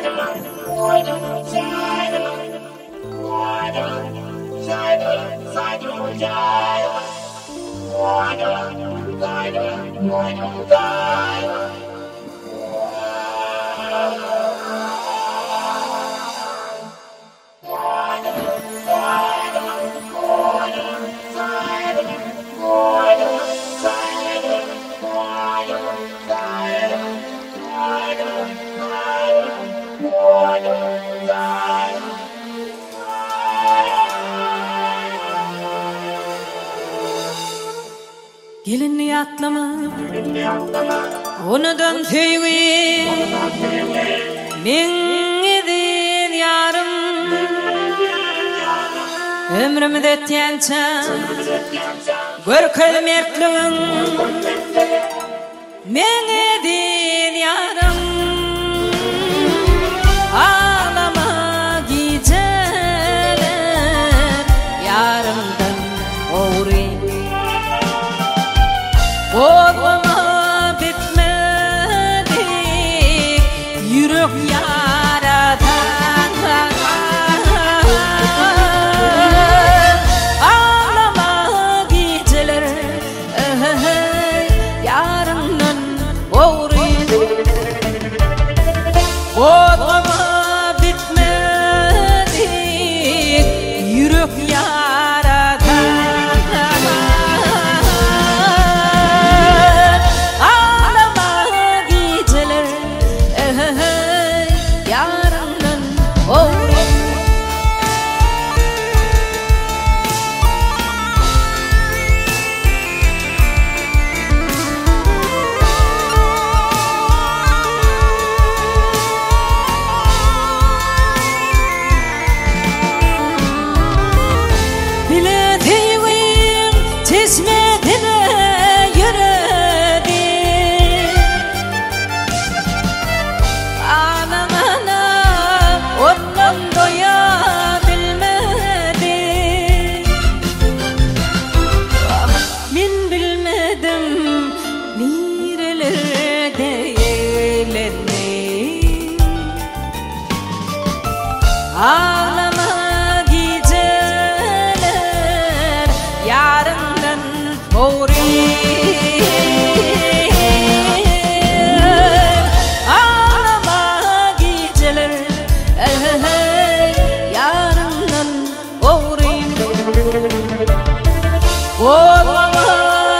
Gelin yatlama, onudan tüyü, men edin yarım, ömrümde etkençe, görkel mertliğin, men edin yarım, ağlama geceler, yarımdan uğrayın. Olma bitmedik yürek yaratan ağlama geceler yarından uğrayın. Olma bitmedik yürek yaratan ağlama geceler yarından uğrayın. Ağlama geceler yarından uğrayın. Olma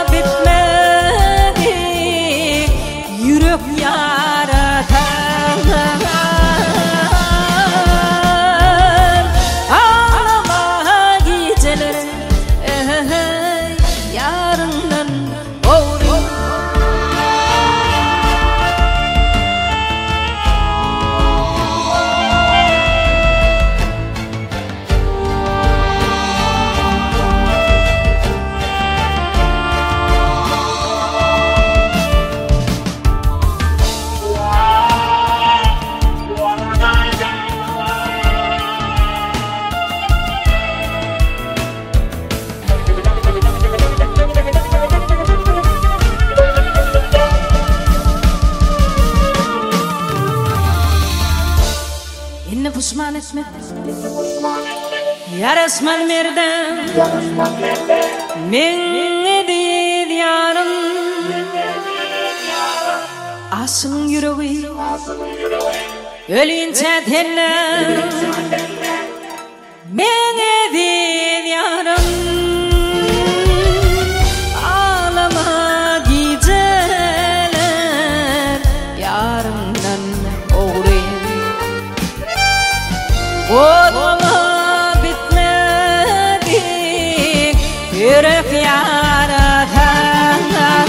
bitmedik yürek yaratan Pusman etme, yarasman merdan, men edin yarım, asın yüreği, ölünce tenler, men edin yarım, ağlama geceler, yarımdan uğrayın. Olma bitmedik yürek yaratan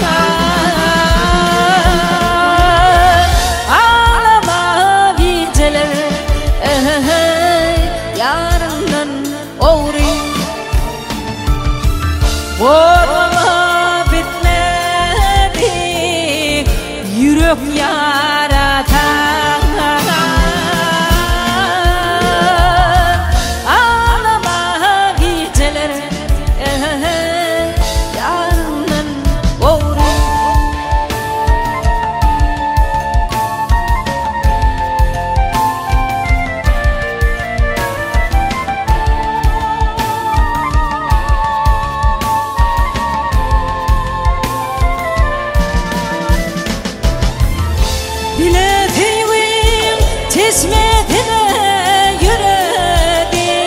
ağlama geceler yarından uğrayın. Olma bitmedik yürek yaratan kismetine yüredi.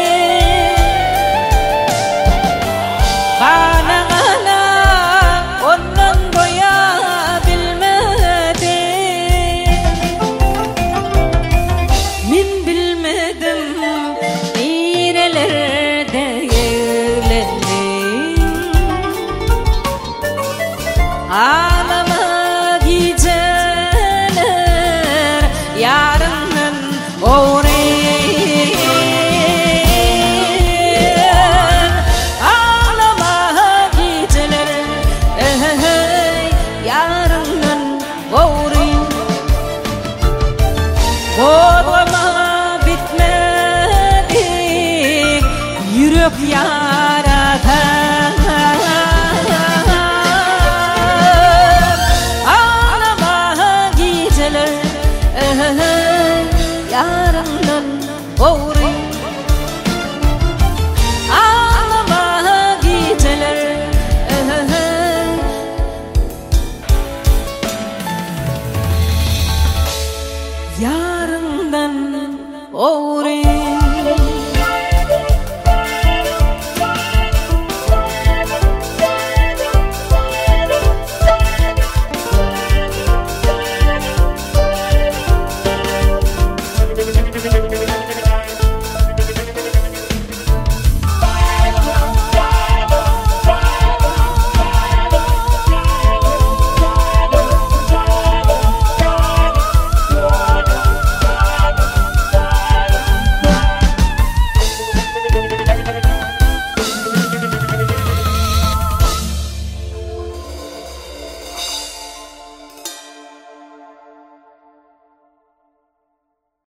Kana kana ondan doya bilmedi. Min bilmedim nerelerde evlendim. Ağlama geceler yarının uğrayın. Ağlama geceler yarının uğrayın. Kodlama bitmedi yürek ya.